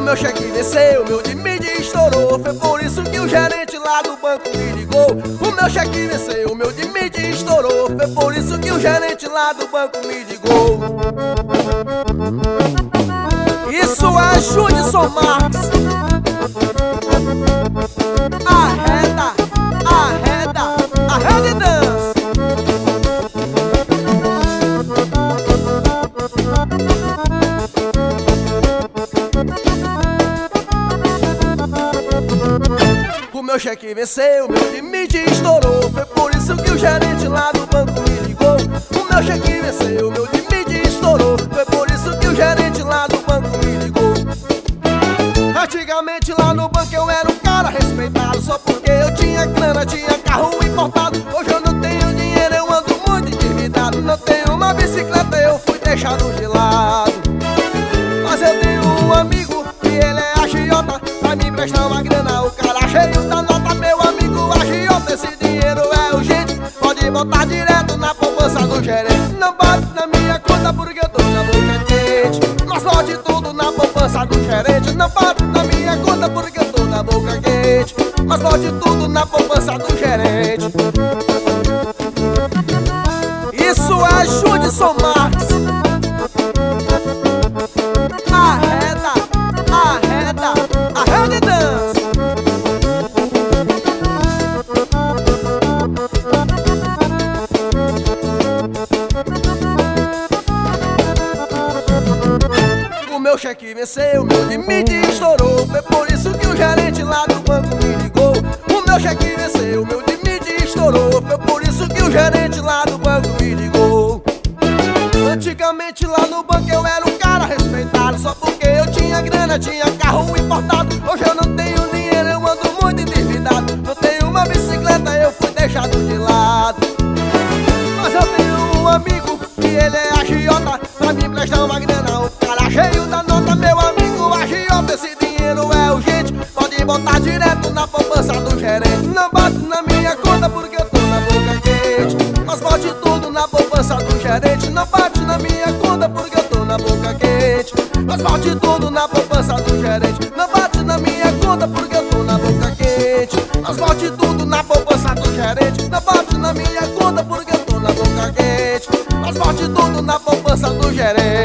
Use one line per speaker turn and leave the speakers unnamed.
meu cheque venceu, meu limite estourou. Foi por isso que o gerente lá do banco me ligou. O meu cheque venceu, meu limite estourou. Foi por isso que o gerente lá do banco me ligou. Isso é Judson Marques. Arreda, arreda, arreda e dança. O meu cheque venceu, meu limite estourou. Foi por isso que o gerente lá do banco me ligou. O meu cheque venceu, meu limite estourou. Foi por isso que o gerente lá do banco me ligou. Antigamente lá no banco eu era um cara respeitado, só porque eu tinha grana, tinha carro importado. Hoje eu não tenho dinheiro, eu ando muito endividado. Não tenho uma bicicleta, eu fui deixado de lado. Mas eu tenho um amigo que ele é agiota, vai me emprestar uma grana, o cara cheio da nota. Meu amigo agiota, esse dinheiro é urgente, pode botar direto na poupança do gerente. Não bate na minha conta porque eu tô na boca quente, mas bote tudo na poupança do gerente. Não bate na minha conta porque eu tô na boca quente, mas bote tudo na poupança do gerente. Isso é Judson Marques. Arreda, arreda, arreda e dança. O meu cheque venceu, meu limite estourou. Foi por isso que o gerente lá do banco me ligou. O meu cheque venceu, meu limite estourou. Foi por isso que o gerente lá do banco me ligou. Antigamente lá no banco eu era um cara respeitado, só porque eu tinha grana, tinha carro importado. Hoje eu não tenho dinheiro, eu ando muito endividado. Não tenho uma bicicleta, eu fui deixado de lado. Mas eu tenho um amigo que ele é agiota, vai me emprestar uma grana, o cara cheio da nota. Meu amigo agiota, esse dinheiro é urgente, pode botar direto na poupança do gerente. Não bate na minha conta porque eu tô na boca quente, mas bote tudo na poupança do gerente. Não bate na minha conta porque eu tô na boca quente, mas bote tudo na poupança do gerente. Não bate na minha conta porque eu tô na boca quente, mas bote tudo na poupança do gerente. Não bate na minha conta porque eu tô na boca quente, mas bote tudo na poupança do gerente.